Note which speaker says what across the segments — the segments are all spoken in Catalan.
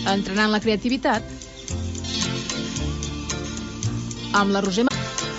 Speaker 1: Entrenant la creativitat amb la Roser.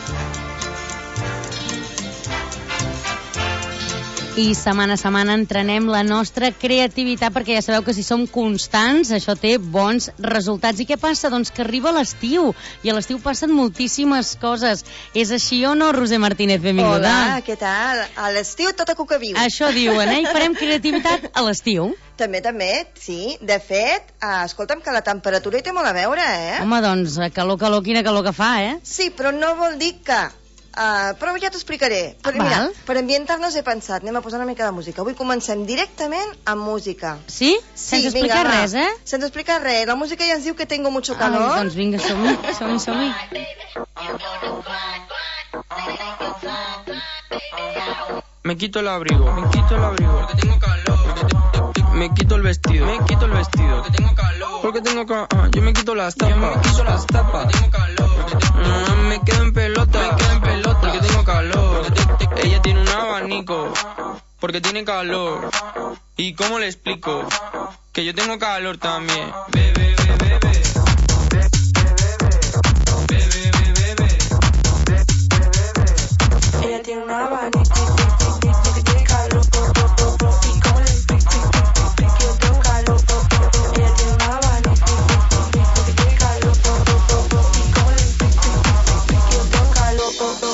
Speaker 2: I setmana a setmana entrenem la nostra creativitat, perquè ja sabeu que si som constants això té bons resultats. I què passa? Doncs que arriba l'estiu, i a l'estiu passen moltíssimes coses. És així o no, Roser Martínez? Benvinguda.
Speaker 3: Hola, què tal? A l'estiu tota cuca viu.
Speaker 2: Això diuen, I farem creativitat a l'estiu.
Speaker 3: També, sí. De fet, escolta'm, que la temperatura hi té molt a veure,
Speaker 2: Home, doncs, calor, quina calor que fa,
Speaker 3: Sí, però no vol dir que... però ja t'ho explicaré. Però mira, per ambientar-nos he pensat, anem a posar una mica de música. Avui comencem directament amb música.
Speaker 2: Sí? Sense explicar res,
Speaker 3: Sense explicar res. La música ja ens diu que tengo mucho calor.
Speaker 2: Doncs vinga, som-hi.
Speaker 4: Me quito el abrigo, porque tengo calor. Me quito el vestido, porque tengo calor. Porque tengo calor. Yo me quito las tapas, porque tengo calor. Me quedo en pelota, porque tengo calor. Ella tiene un abanico, porque tiene calor. ¿Y cómo le explico? Que yo tengo calor también. Bebe.
Speaker 5: Ella tiene un abanico, porque tiene calor. ¿Y cómo le explico? Que yo tengo calor. Ella tiene un abanico, porque tiene calor. ¿Y cómo le explico? Que yo tengo calor.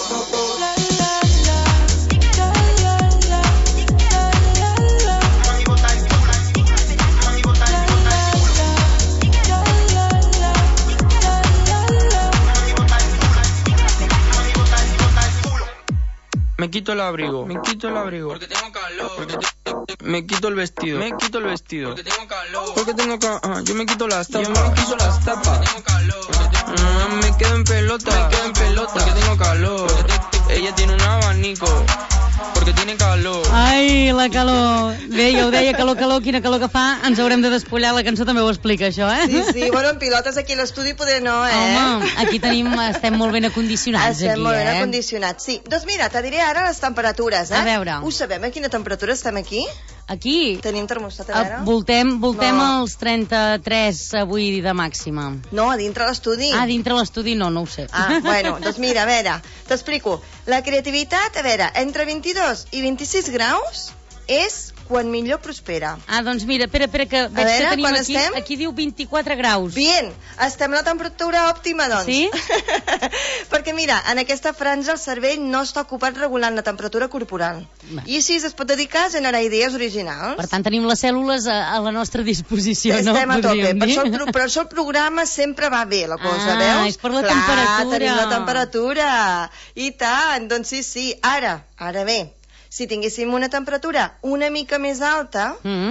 Speaker 4: Me quito el abrigo, porque tengo calor. Me quito el vestido, porque tengo calor. Porque tengo calor. Yo me quito las tapas, porque tengo calor. Me quedo en pelota, porque tengo calor. Ella tiene un abanico, porque tiene calor.
Speaker 2: Ai, la calor. Bé, ja ho deia, calor, quina calor que fa. Ens haurem de despullar, la cançó també ho explica, això,
Speaker 3: Sí, bueno, en pilotes aquí a l'estudi poder no,
Speaker 2: Home, aquí estem molt ben acondicionats,
Speaker 3: estem molt ben acondicionats, sí. Doncs mira, te diré ara les temperatures,
Speaker 2: A veure.
Speaker 3: Ho sabem, a quina temperatura estem aquí?
Speaker 2: Aquí?
Speaker 3: Tenim termòstat, a veure?
Speaker 2: Voltem els 33 avui de màxima.
Speaker 3: No, a dintre l'estudi.
Speaker 2: Dintre l'estudi no ho sé.
Speaker 3: Bueno, doncs mira, a veure, t'explico. La creativitat, a veure, entre 22 i 26 graus és quan millor prospera.
Speaker 2: Doncs mira, espera, que veig que tenim aquí,
Speaker 3: estem?
Speaker 2: Aquí diu 24 graus.
Speaker 3: Bien, estem a la temperatura òptima, doncs.
Speaker 2: Sí?
Speaker 3: Perquè mira, en aquesta franja el cervell no està ocupat regulant la temperatura corporal. I així es pot dedicar a generar idees originals.
Speaker 2: Per tant, tenim les cèl·lules a la nostra disposició, no?
Speaker 3: Estem a tope, per això el programa sempre va bé, la cosa, veus?
Speaker 2: És per la temperatura.
Speaker 3: Tenim la temperatura. I tant, doncs sí. Ara bé, si tinguéssim una temperatura una mica més alta,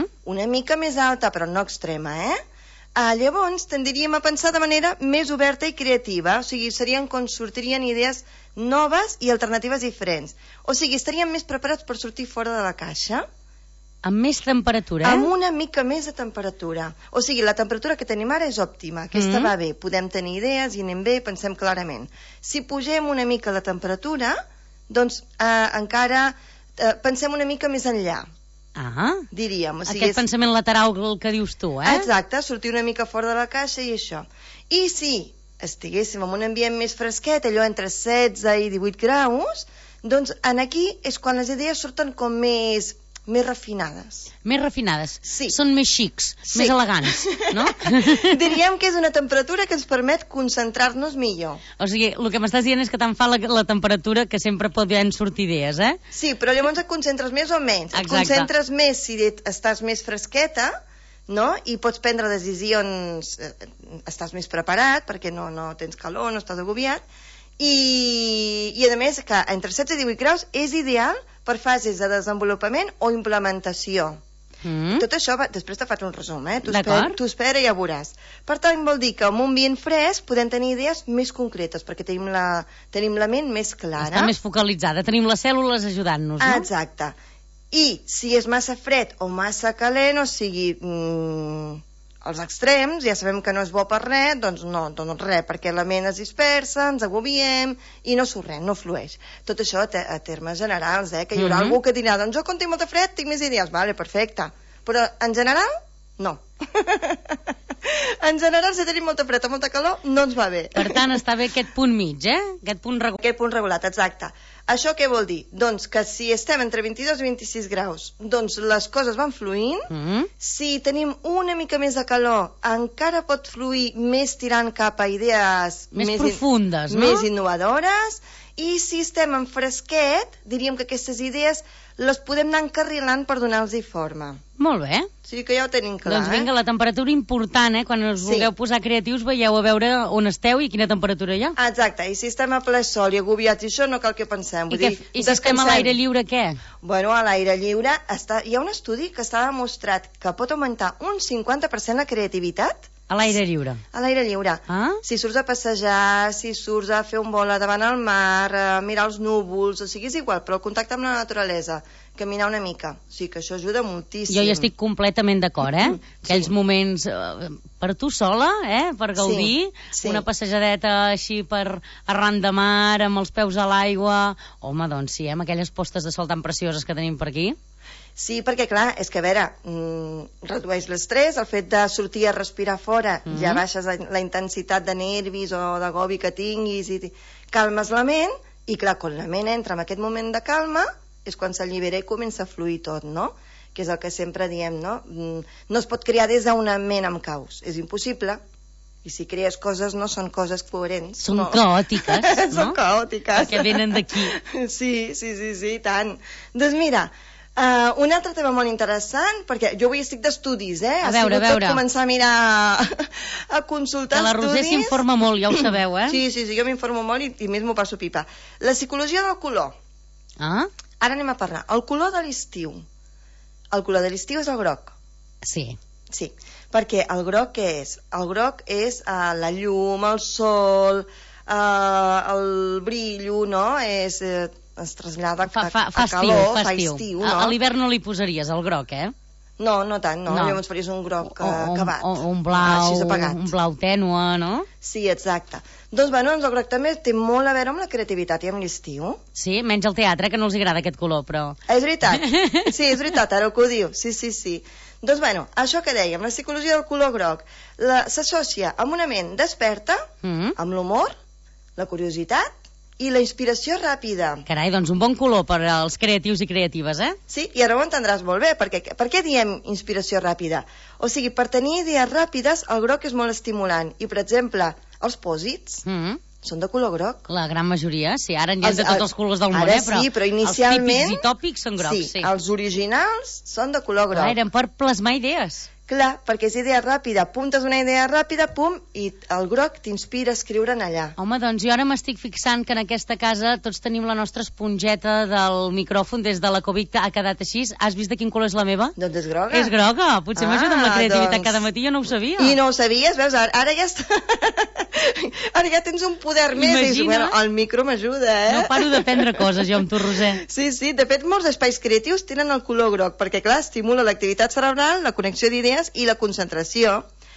Speaker 3: però no extrema, llavors tendríem a pensar de manera més oberta i creativa, o sigui, serien quan sortirien idees noves i alternatives diferents. O sigui, estaríem més preparats per sortir fora de la caixa.
Speaker 2: Amb més temperatura,
Speaker 3: Amb una mica més de temperatura. O sigui, la temperatura que tenim ara és òptima, aquesta va bé, podem tenir idees i anem bé, pensem clarament. Si pugem una mica la temperatura, doncs encara pensem una mica més enllà. Diríem. O sigui,
Speaker 2: aquest pensament lateral que dius tu,
Speaker 3: Exacte, sortir una mica fora de la caixa i això. I si estiguéssim en un ambient més fresquet, allò entre 16 i 18 graus, doncs aquí és quan les idees surten com més refinades.
Speaker 2: Més refinades?
Speaker 3: Sí.
Speaker 2: Són més xics, més elegants, no?
Speaker 3: Diríem que és una temperatura que ens permet concentrar-nos millor.
Speaker 2: O sigui, el que m'estàs dient és que tant fa la temperatura que sempre poden sortir idees,
Speaker 3: Sí, però llavors et concentres més o menys.
Speaker 2: Exacte.
Speaker 3: Et concentres més si estàs més fresqueta, no? I pots prendre decisions, estàs més preparat perquè no tens calor, no estàs agobiat, i a més que entre 16 i 18 graus és ideal per fases de desenvolupament o implementació. Tot això, després te faig un resum, tu espera i ja veuràs. Per tant, vol dir que en un ambient fresc podem tenir idees més concretes, perquè tenim la ment més clara.
Speaker 2: Està més focalitzada, tenim les cèl·lules ajudant-nos, no?
Speaker 3: Exacte. I si és massa fred o massa calent, o sigui, els extrems, ja sabem que no és bo per res, doncs no res, perquè la ment es dispersa, ens agobiem i no surt res, no flueix. Tot això a termes generals, que hi haurà algú que dirà, doncs jo quan tinc molta fred tinc més idees, vale, perfecte, però en general, no. En general, si tenim molta fred o molta calor, no ens va bé.
Speaker 2: Per tant, està bé aquest punt mig, Aquest punt regular.
Speaker 3: Aquest punt regulat, exacte. Això què vol dir? Doncs que si estem entre 22 i 26 graus, doncs les coses van fluint. Si tenim una mica més de calor, encara pot fluir més tirant cap a idees
Speaker 2: Més profundes, no?
Speaker 3: Més innovadores. I si estem en fresquet, diríem que aquestes idees les podem anar encarrilant per donar-los forma.
Speaker 2: Molt bé.
Speaker 3: Sí que ja ho tenim clar,
Speaker 2: Doncs vinga, la temperatura important, Quan us vulgueu posar creatius, veieu a veure on esteu i quina temperatura hi ha.
Speaker 3: Exacte, i si estem a ple sol i agobiats i això, no cal que pensem.
Speaker 2: I si estem a l'aire lliure, què?
Speaker 3: Bueno, a l'aire lliure hi ha un estudi que està demostrat que pot augmentar un 50% la creativitat.
Speaker 2: A l'aire lliure.
Speaker 3: A l'aire lliure. Si surts a passejar, si surts a fer un vol davant al mar, a mirar els núvols, o sigui, és igual, però el contacte amb la naturalesa, caminar una mica, o sigui que això ajuda moltíssim.
Speaker 2: Jo hi estic completament d'acord, Aquells moments per tu sola, per gaudir, una passejadeta així per arran de mar, amb els peus a l'aigua. Home, doncs sí, amb aquelles postes de sol tan precioses que tenim per aquí.
Speaker 3: Sí, perquè clar, és que a veure, redueix l'estrès, el fet de sortir a respirar fora, ja baixes la intensitat de nervis o de gobi que tinguis i calmes la ment, i clar, quan la ment entra en aquest moment de calma és quan s'allibera i comença a fluir tot, no? Que és el que sempre diem, no? No es pot crear des d'una ment amb caos, és impossible. I si crees coses no són coses coherents.
Speaker 2: Són caòtiques, no?
Speaker 3: Són caòtiques.
Speaker 2: Perquè venen d'aquí.
Speaker 3: Sí, tant. Doncs mira, un altre tema molt interessant, perquè jo avui estic d'estudis,
Speaker 2: A veure.
Speaker 3: Tot començar a mirar, a consultar
Speaker 2: estudis. Que la
Speaker 3: estudis.
Speaker 2: Roser s'informa molt, ja ho sabeu,
Speaker 3: Sí, jo m'informo molt i més m'ho passo pipa. La psicologia del color. Ara anem a parlar. El color de l'estiu. El color de l'estiu és el groc.
Speaker 2: Sí,
Speaker 3: perquè el groc què és? El groc és la llum, el sol, el brillo, no? Es trasllada a calor, fa estiu, no?
Speaker 2: A l'hivern no li posaries el groc,
Speaker 3: No, no tant, no. Llavors faries un groc acabat.
Speaker 2: O un blau tènue, no?
Speaker 3: Sí, exacte. Doncs, bueno, el groc també té molt a veure amb la creativitat i amb l'estiu.
Speaker 2: Sí, menys al teatre, que no els agrada aquest color, però...
Speaker 3: És veritat, és veritat, ara que ho diu, sí. Doncs, bueno, això que dèiem, la psicologia del color groc s'associa amb una ment desperta, amb l'humor, la curiositat i la inspiració ràpida.
Speaker 2: Carai, doncs un bon color per als creatius i creatives,
Speaker 3: Sí, i ara ho entendràs molt bé, perquè per què diem inspiració ràpida? O sigui, per tenir idees ràpides, el groc és molt estimulant. I, per exemple, els pòsits són de color groc.
Speaker 2: La gran majoria, sí, ara n'hi ha de tots els colors del món,
Speaker 3: però inicialment...
Speaker 2: Els típics i tòpics són grocs, sí.
Speaker 3: Els originals són de color groc.
Speaker 2: Eren per plasmar idees.
Speaker 3: Clar, perquè és idea ràpida, apuntes una idea ràpida, pum, i el groc t'inspira a escriure en allà.
Speaker 2: Home, doncs jo ara m'estic fixant que en aquesta casa tots tenim la nostra esponjeta del micròfon des de la Covid ha quedat així. Has vist de quin color és la meva?
Speaker 3: Doncs és groga.
Speaker 2: És groga, potser m'ajuda amb la creativitat cada matí, jo no ho sabia.
Speaker 3: I no ho sabies, veus? Ara ja està... Ara ja tens un poder més.
Speaker 2: Imagina.
Speaker 3: Bueno, el micro m'ajuda,
Speaker 2: No paro d'aprendre coses jo amb tu, Roser.
Speaker 3: Sí, de fet molts espais creatius tenen el color groc, perquè clar, estimula l'activitat cerebral, la connexió d'idees i la concentració,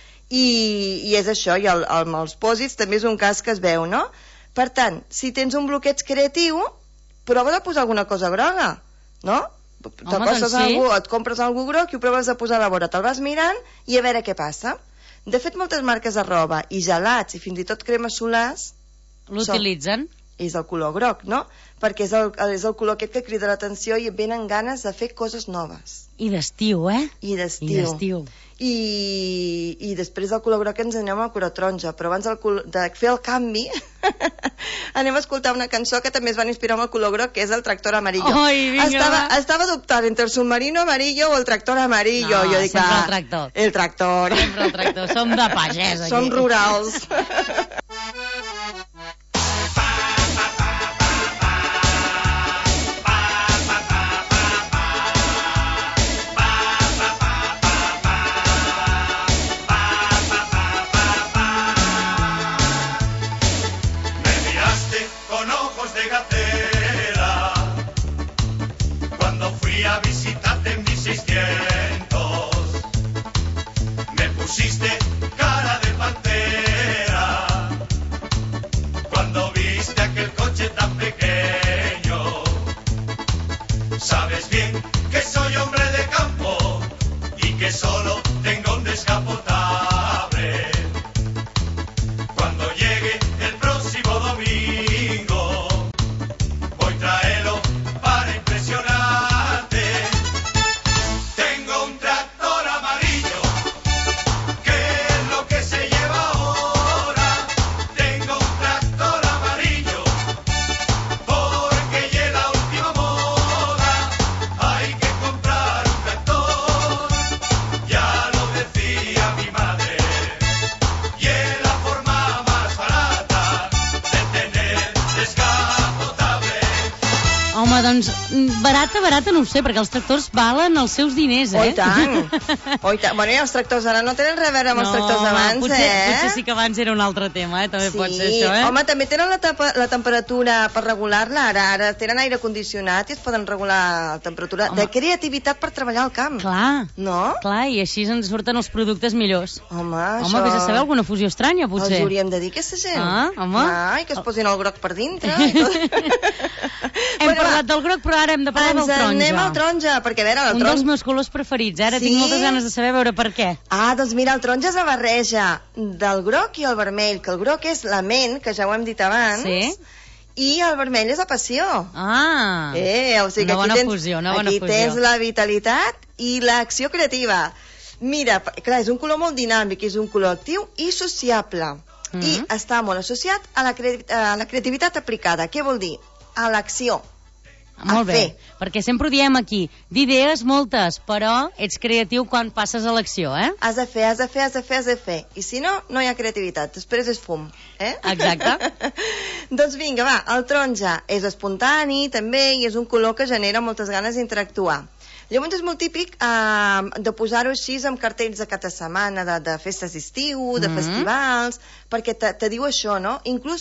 Speaker 3: i és això, i amb els pòsits també és un cas que es veu, no? Per tant, si tens un bloqueig creatiu, prova de posar alguna cosa groga, no? Et compres algú groc i ho proves de posar a la vora, te'l vas mirant i a veure què passa. De fet, moltes marques de roba i gelats i fins i tot cremes solars
Speaker 2: l'utilitzen.
Speaker 3: És el color groc, no? Perquè és el color aquest que crida l'atenció i venen ganes de fer coses noves.
Speaker 2: I d'estiu,
Speaker 3: I d'estiu. I després del color groc ens anem al color taronja, però abans de fer el canvi anem a escoltar una cançó que també es van inspirar amb el color groc, que és el Tractor Amarillo. Estava dubtant entre el submarino amarillo o el Tractor Amarillo.
Speaker 2: No, sempre el tractor.
Speaker 3: El tractor.
Speaker 2: Sempre el tractor. Som de pagès, aquí.
Speaker 3: Som rurals.
Speaker 6: A visitarte en 1600 me pusiste cara de pantera cuando viste aquel coche tan pequeño. Sabes bien que soy hombre de campo y que solo tengo un descapotable.
Speaker 2: Home, doncs, barata no ho sé, perquè els tractors valen els seus diners,
Speaker 3: Oh, i tant. Oh, i tant. Bueno, i els tractors ara no tenen res a veure amb els tractors d'abans,
Speaker 2: potser sí que abans era un altre tema, també pot ser això,
Speaker 3: Home, també tenen la temperatura per regular-la, ara tenen aire condicionat i es poden regular la temperatura. De creativitat per treballar al camp.
Speaker 2: Clar,
Speaker 3: no?
Speaker 2: Clar, i així ens surten els productes millors.
Speaker 3: Home,
Speaker 2: això... vés a saber alguna fusió estranya, potser.
Speaker 3: Els hauríem de dir, aquesta gent.
Speaker 2: Home.
Speaker 3: I que es posin el groc per dintre. I tot.
Speaker 2: Hem parlat del groc, però ara hem de parlar del taronja.
Speaker 3: Anem al taronja, perquè a veure, el taronja...
Speaker 2: Un dels meus colors preferits, ara tinc moltes ganes de saber veure per què.
Speaker 3: Doncs mira, el taronja és la barreja del groc i el vermell, que el groc és la ment, que ja ho hem dit abans, i el vermell és la passió. O sigui que aquí tens la vitalitat i l'acció creativa. Mira, clar, és un color molt dinàmic, és un color actiu i sociable. I està molt associat a la creativitat aplicada. Què vol dir? A l'acció.
Speaker 2: Molt bé, perquè sempre ho diem aquí, d'idees moltes, però ets creatiu quan passes a l'acció,
Speaker 3: Has de fer. I si no, no hi ha creativitat, després és fum,
Speaker 2: Exacte.
Speaker 3: Doncs vinga, va, el taronja és espontani, també, i és un color que genera moltes ganes d'interactuar. Llavors és molt típic de posar-ho així amb cartells de cada setmana, de festes d'estiu, de festivals, perquè te diu això, no? Inclús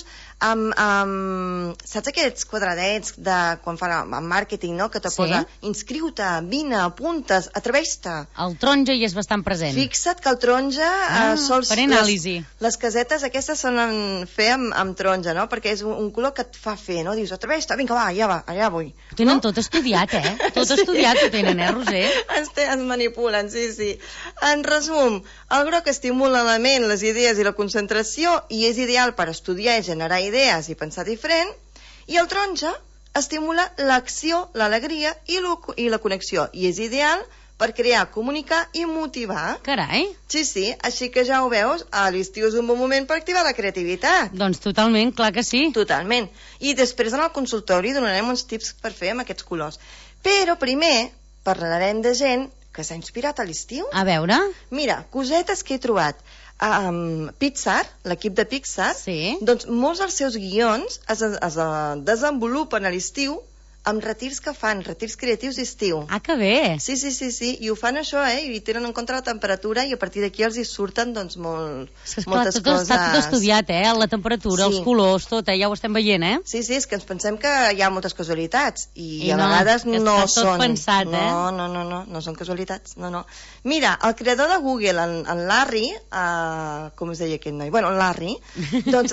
Speaker 3: saps aquests quadradets de quan fan el màrqueting, no? Que te posa inscriu-te, vine, apuntes, atreveix-te.
Speaker 2: El taronja hi és bastant present.
Speaker 3: Fixa't que el taronja sols...
Speaker 2: Per anàlisi.
Speaker 3: Les casetes aquestes solen fer amb taronja, no? Perquè és un color que et fa fer, no? Dius, atreveix-te, vinga, va, allà vull.
Speaker 2: Ho tenen tot estudiat, Tot estudiat ho tenen, Roser?
Speaker 3: Ens manipulen, sí. En resum, el groc estimula la ment, les idees i la concentració i és ideal per estudiar i generar idees i pensar diferent, i el taronja estimula l'acció, l'alegria i la connexió, i és ideal per crear, comunicar i motivar.
Speaker 2: Carai!
Speaker 3: Sí, així que ja ho veus, a l'estiu és un bon moment per activar la creativitat.
Speaker 2: Doncs totalment, clar que sí.
Speaker 3: Totalment. I després en el consultori donarem uns tips per fer amb aquests colors. Però primer parlarem de gent que s'ha inspirat a l'estiu.
Speaker 2: A veure?
Speaker 3: Mira, cosetes que he trobat. Pixar, l'equip de Pixar, doncs molts dels seus guions es desenvolupen a l'estiu amb retirs que fan, retirs creatius d'estiu.
Speaker 2: Que bé!
Speaker 3: Sí, i ho fan això, i tenen en compte la temperatura i a partir d'aquí els hi surten, doncs, moltes coses.
Speaker 2: Està tot estudiat, la temperatura, els colors, tot, ja ho estem veient,
Speaker 3: Sí, és que ens pensem que hi ha moltes casualitats i a vegades no són.
Speaker 2: Està tot pensat,
Speaker 3: No són casualitats, no. Mira, el creador de Google, en Larry, com es deia aquest noi? Bueno, en Larry, doncs,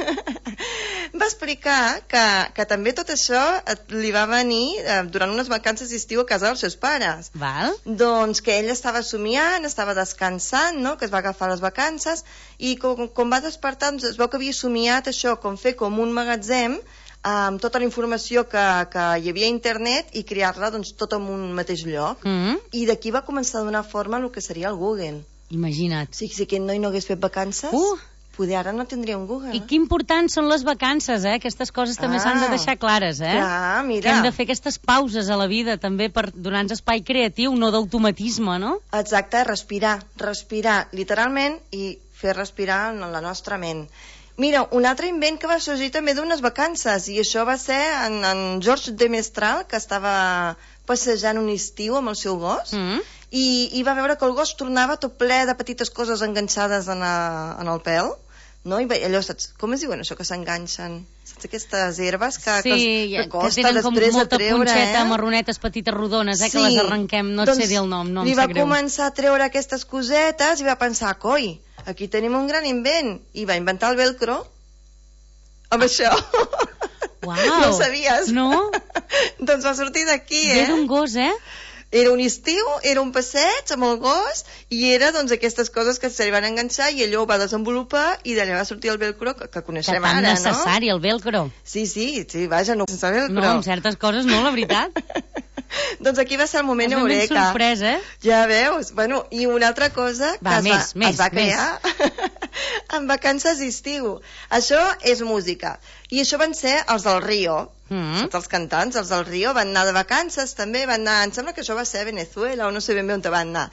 Speaker 3: va explicar que també tot això li va venir durant unes vacances d'estiu a casa dels seus pares.
Speaker 2: Val.
Speaker 3: Doncs que ell estava somiant, estava descansant, no? Que es va agafar les vacances i com va despertar doncs, es veu que havia somiat això, com fer com un magatzem amb tota la informació que hi havia a internet i crear-la doncs, tot en un mateix lloc. I d'aquí va començar a donar forma al que seria el Google.
Speaker 2: Imagina't.
Speaker 3: Si aquest noi no hagués fet vacances... Poder ara no tindria un Google.
Speaker 2: I que importants són les vacances, Aquestes coses també s'han de deixar clares,
Speaker 3: Clar, mira.
Speaker 2: Que hem de fer aquestes pauses a la vida, també per donar-nos espai creatiu, no d'automatisme, no?
Speaker 3: Exacte, respirar, literalment, i fer respirar la nostra ment. Mira, un altre invent que va sorgir també d'unes vacances, i això va ser en George de Mestral, que estava passejant un estiu amb el seu gos, i va veure que el gos tornava tot ple de petites coses enganxades en el pèl, no? I allò, saps, com es diuen això que s'enganxen? Saps aquestes herbes que costa
Speaker 2: tenen com
Speaker 3: després
Speaker 2: molta
Speaker 3: de treure,
Speaker 2: punxeta, marronetes petites rodones, que les arrenquem, no et sé dir el nom, no em
Speaker 3: li
Speaker 2: sap
Speaker 3: va
Speaker 2: greu.
Speaker 3: començar a treure aquestes cosetes i va pensar, coi, aquí tenim un gran invent, i va inventar el velcro amb això.
Speaker 2: Uau.
Speaker 3: No ho sabies?
Speaker 2: No.
Speaker 3: Doncs va sortir d'aquí,
Speaker 2: Ve d'un gos,
Speaker 3: Era un estiu, era un passeig amb el gos i era doncs aquestes coses que se li van enganxar i allò ho va desenvolupar i d'allà va sortir el velcro que coneixem ara, no?
Speaker 2: Que tan necessari, el velcro.
Speaker 3: Sí, vaja, no sense velcro.
Speaker 2: No, en certes coses no, la veritat.
Speaker 3: Doncs aquí va ser el moment eureka.
Speaker 2: És ben sorpresa,
Speaker 3: Ja veus? Bueno, i una altra cosa que es va crear en vacances d'estiu. Això és música. I això van ser els del Rio. Saps, els cantants, els del Rio, van anar de vacances també, van anar, em sembla que això va ser a Venezuela o no sé ben bé on van anar.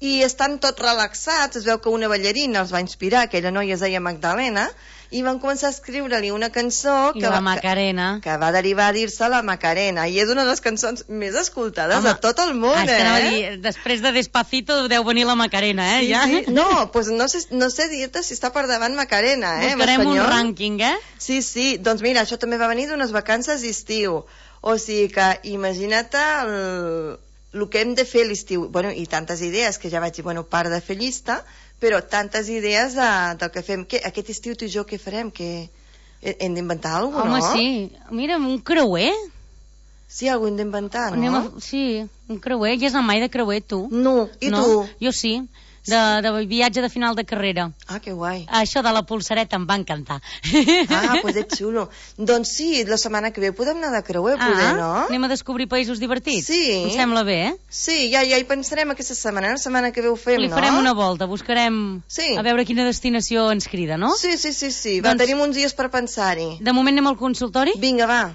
Speaker 3: i estan tots relaxats, es veu que una ballarina els va inspirar, aquella noia es deia Magdalena, i van començar a escriure-li una cançó
Speaker 2: I la Macarena.
Speaker 3: que va derivar a dir-se la Macarena, i és una de les cançons més escoltades de tot el món,
Speaker 2: és que anava a dir, després de Despacito deu venir la Macarena,
Speaker 3: Sí,
Speaker 2: ja?
Speaker 3: sí. No, pues no sé dir-te si està per davant Macarena,
Speaker 2: Buscarem un
Speaker 3: espanyol.
Speaker 2: rànquing,
Speaker 3: Sí, doncs mira, això també va venir d'unes vacances d'estiu, o sigui que imagina't el que hem de fer a l'estiu, bueno, i tantes idees, que ja vaig dir, bueno, part de fer llista, però tantes idees del que fem. Aquest estiu tu i jo què farem? Que hem d'inventar alguna cosa, no?
Speaker 2: Home, sí. Mira, un creuer.
Speaker 3: Sí, alguna hem d'inventar, no?
Speaker 2: Sí, un creuer. Ja has anat mai de creuer, tu?
Speaker 3: No, i tu?
Speaker 2: Jo sí. De viatge de final de carrera.
Speaker 3: Ah, que guai.
Speaker 2: Això de la polsareta em va encantar.
Speaker 3: Ah, pues és xulo. Doncs sí, la setmana que ve podem anar de creuer, poder, no?
Speaker 2: Anem a descobrir països divertits?
Speaker 3: Sí.
Speaker 2: Em sembla bé, eh?
Speaker 3: Sí, ja hi pensarem aquesta setmana, la setmana que ve ho fem,
Speaker 2: Li
Speaker 3: no?
Speaker 2: farem una volta, buscarem
Speaker 3: Sí.
Speaker 2: a veure quina destinació ens crida, no?
Speaker 3: Sí. Va,
Speaker 2: Doncs-
Speaker 3: tenim uns dies per pensar-hi.
Speaker 2: De moment anem al consultori?
Speaker 3: Vinga, va.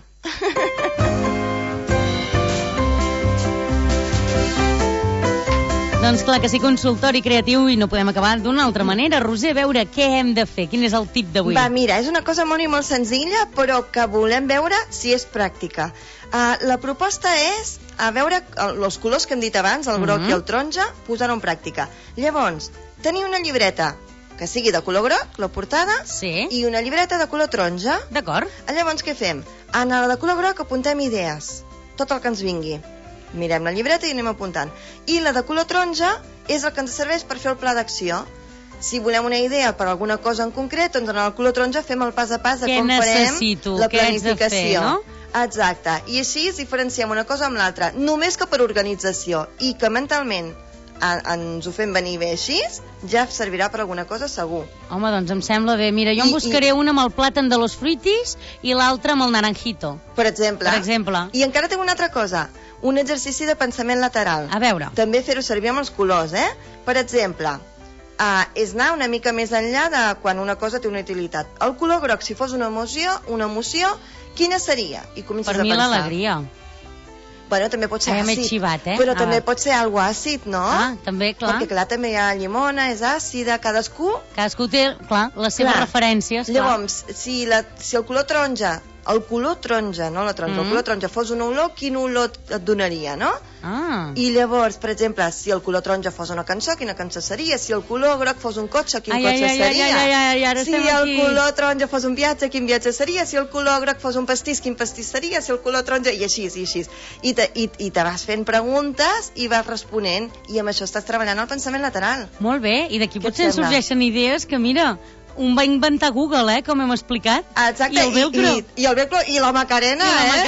Speaker 2: Doncs clar que sí, consultori creatiu, i no podem acabar d'una altra manera. Roser, a veure què hem de fer, quin és el tip d'avui?
Speaker 3: Va, mira, és una cosa molt i molt senzilla, però que volem veure si és pràctica. La proposta és a veure els colors que hem dit abans, el groc i el taronja, posar-ho en pràctica. Llavors, tenir una llibreta que sigui de color groc, la portada,
Speaker 2: Sí.
Speaker 3: i una llibreta de color taronja.
Speaker 2: D'acord.
Speaker 3: Llavors, què fem? En la de color groc apuntem idees, tot el que ens vingui. Mirem la llibreta i anem apuntant. I la de color taronja és el que ens serveix per fer el pla d'acció. Si volem una idea per alguna cosa en concret, doncs en el color taronja fem el pas a pas de
Speaker 2: Què
Speaker 3: com farem
Speaker 2: necessito?
Speaker 3: la
Speaker 2: Què haig de fer,
Speaker 3: planificació.
Speaker 2: no?
Speaker 3: Exacte. I així diferenciem una cosa amb l'altra, només que per organització, i que mentalment ens ho fem venir bé així, ja servirà per alguna cosa segur.
Speaker 2: Home, doncs em sembla bé. Mira, jo em buscaré una amb el plàtan de los fruitis i l'altra amb el naranjito.
Speaker 3: Per exemple.
Speaker 2: Per exemple.
Speaker 3: I encara tinc una altra cosa, un exercici de pensament lateral.
Speaker 2: A veure.
Speaker 3: També fer-ho servir amb els colors, eh? Per exemple, és anar una mica més enllà de quan una cosa té una utilitat. El color groc, si fos una emoció, quina seria? I comences
Speaker 2: Per mi
Speaker 3: a pensar.
Speaker 2: l'alegria.
Speaker 3: Bueno, també pot ser
Speaker 2: M'he
Speaker 3: àcid,
Speaker 2: xivat,
Speaker 3: però també pot ser algo àcid, no?
Speaker 2: També, clar.
Speaker 3: Perquè clar, també hi ha llimona, és àcida, cadascú...
Speaker 2: Cadascú té, clar, les seves referències.
Speaker 3: Llavors, si el color taronja, no la taronja, el color taronja fos una olor, quina olor et donaria, no? I llavors, per exemple, si el color taronja fos una cançó, quina cançó seria? Si el color groc fos un cotxe, quin cotxe seria? Si el color taronja fos un viatge, quin viatge seria? Si el color groc fos un pastís, quin pastís seria? Si el color taronja... I així. I te vas fent preguntes i vas responent, i amb això estàs treballant el pensament lateral.
Speaker 2: Molt bé, i d'aquí
Speaker 3: Què et
Speaker 2: potser ens
Speaker 3: sembla?
Speaker 2: sorgeixen idees que, mira, un va inventar Google, com hem explicat.
Speaker 3: Exacte,
Speaker 2: I el velcro.
Speaker 3: I el velcro, i la Macarena,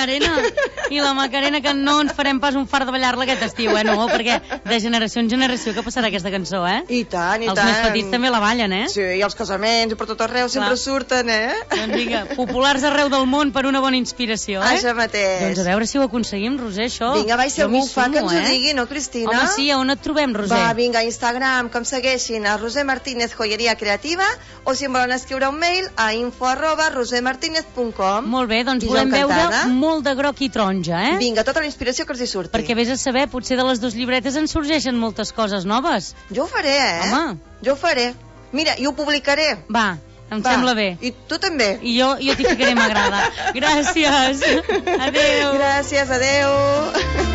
Speaker 2: I la Macarena, que no ens farem pas un fart de ballar-la aquest estiu, no? Perquè de generació en generació que passarà aquesta cançó,
Speaker 3: I tant,
Speaker 2: Els més petits també la ballen,
Speaker 3: Sí, i els casaments, i per tot arreu sempre surten,
Speaker 2: Doncs vinga, populars arreu del món per una bona inspiració,
Speaker 3: Això mateix.
Speaker 2: Doncs a veure si ho aconseguim, Roser, això.
Speaker 3: Vinga, va, i si
Speaker 2: Jo m'hi
Speaker 3: algú fa que
Speaker 2: sumo,
Speaker 3: ens ho digui, no, Cristina?
Speaker 2: Home, sí, on et trobem, Roser?
Speaker 3: Va, vinga, a Instagram, que em segueixin a Roser Martínez Joyeria Creativa, o si em volen escriure un mail a info@rosermartinez.com.
Speaker 2: Molt bé, doncs volem veure molt de groc i taronja,
Speaker 3: Vinga, tota la inspiració que els hi surti.
Speaker 2: Perquè vés a saber, potser de les dues llibretes en sorgeixen moltes coses noves.
Speaker 3: Jo ho faré,
Speaker 2: Home.
Speaker 3: Jo ho faré. Mira, i ho publicaré.
Speaker 2: Va, em sembla bé.
Speaker 3: I tu també.
Speaker 2: I jo t'hi ficaré m'agrada. Gràcies. Adéu.
Speaker 3: Gràcies, adéu.